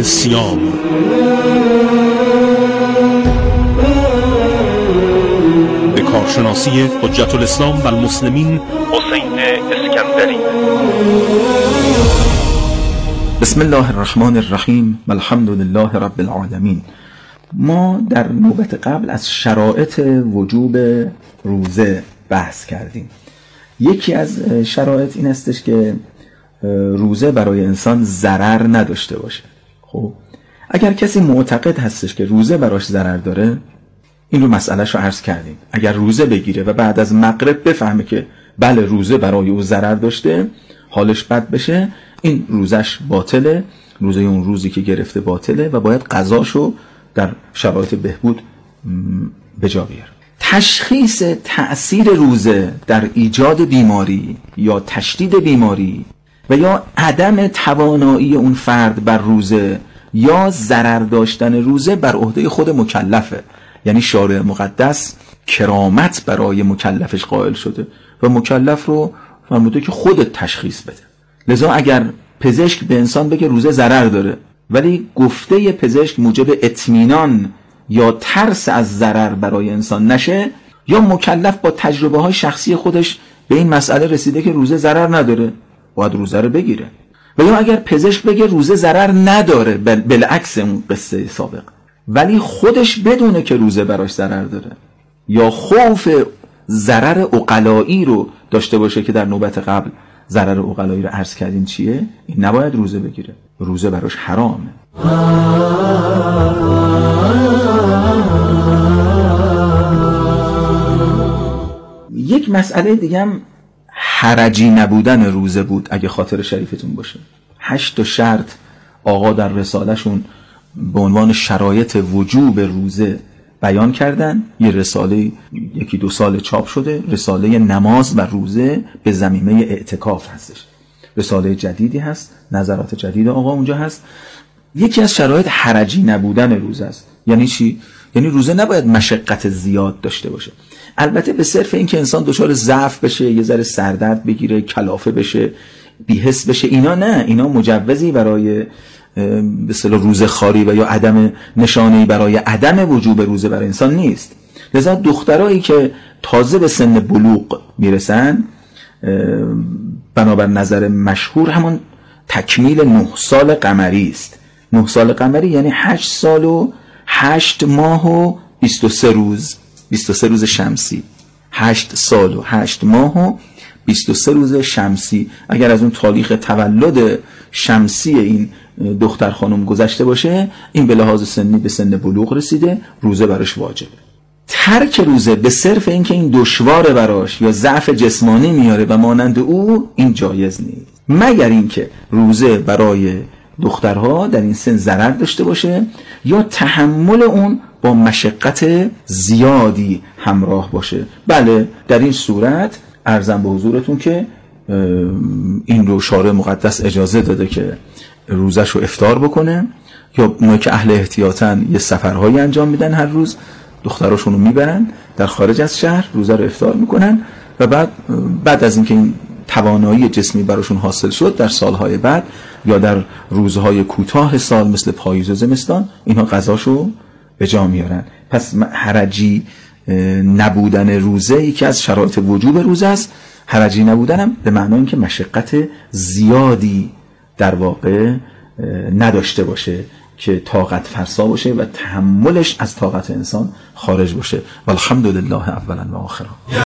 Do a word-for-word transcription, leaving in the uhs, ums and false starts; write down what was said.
سیام. به کارشناسی حجت الاسلام و المسلمین حسین اسکندری. بسم الله الرحمن الرحیم و الحمد لله رب العالمین. ما در نوبت قبل از شرایط وجوب روزه بحث کردیم. یکی از شرایط این استش که روزه برای انسان ضرر نداشته باشه. خب اگر کسی معتقد هستش که روزه براش ضرر داره، این رو مسئلهش رو عرض کردیم. اگر روزه بگیره و بعد از مغرب بفهمه که بله روزه برای او ضرر داشته، حالش بد بشه، این روزش باطله، روزه اون روزی که گرفته باطله و باید قضاشو در شرایط بهبود به جا بیاره. تشخیص تأثیر روزه در ایجاد بیماری یا تشدید بیماری و یا عدم توانایی اون فرد بر روزه یا ضرر داشتن روزه بر عهده خود مکلفه. یعنی شارع مقدس کرامت برای مکلفش قائل شده و مکلف رو فرموده که خودت تشخیص بده. لذا اگر پزشک به انسان بگه روزه ضرر داره ولی گفته پزشک موجب اطمینان یا ترس از ضرر برای انسان نشه، یا مکلف با تجربه های شخصی خودش به این مسئله رسیده که روزه ضرر نداره، باید روزه رو بگیره. و یا اگر پزشک بگه روزه ضرر نداره، بالعکس اون قصه سابق، ولی خودش بدونه که روزه براش ضرر داره یا خوف ضرر عقلایی رو داشته باشه که در نوبت قبل ضرر عقلایی رو عرض کردیم چیه، این نباید روزه بگیره، روزه براش حرامه. یک مسئله دیگه هم حرجی نبودن روزه بود. اگه خاطر شریفتون باشه، هشت تا شرط آقا در رسالهشون به عنوان شرایط وجوب روزه بیان کردن. یه رساله یکی دو سال چاپ شده، رساله نماز و روزه به ضمیمه اعتکاف هستش. رساله جدیدی هست، نظرات جدید آقا اونجا هست. یکی از شرایط حرجی نبودن روزه است. یعنی چی؟ یعنی روزه نباید مشقت زیاد داشته باشه. البته به صرف این که انسان دچار ضعف بشه، یه ذره سردرد بگیره، کلافه بشه، بی‌حس بشه، اینا نه، اینا مجوزی برای به اصطلاح روزه خواری و یا عدم نشانه‌ای برای عدم وجوب روزه برای انسان نیست. لذا دخترایی که تازه به سن بلوغ میرسن، بنابر نظر مشهور همون تکمیل نه سال قمری است. نه سال قمری یعنی هشت سال و هشت ماه و بیست و سه روز، بیست و سه روز شمسی. هشت سال و هشت ماه و بیست و سه روز شمسی. اگر از اون تاریخ تولد شمسی این دختر خانم گذشته باشه، این به لحاظ سنی به سن بلوغ رسیده، روزه براش واجبه. ترک روزه به صرف اینکه این دشواره براش یا ضعف جسمانی میاره و مانند او، این جایز نیست، مگر اینکه روزه برای دخترها در این سن ضرر داشته باشه یا تحمل اون با مشقت زیادی همراه باشه. بله در این صورت عرضم به حضورتون که این رو شارع مقدس اجازه داده که روزش رو افطار بکنه، یا اونایی که اهل احتیاطن یه سفرهایی انجام میدن، هر روز دختراشون رو میبرن در خارج از شهر، روزه رو افطار میکنن و بعد بعد از اینکه این توانایی جسمی براشون حاصل شد، در سالهای بعد یا در روزهای کوتاه سال مثل پاییز و زمستان، اینها قضاشو به جا میارن. پس حرجی نبودن روزه یکی از شرایط وجوب روزه است. حرجی نبودنم به معنای اینکه مشقت زیادی در واقع نداشته باشه که طاقت فرسا باشه و تحملش از طاقت انسان خارج باشه. والحمدلله اولا و آخرا.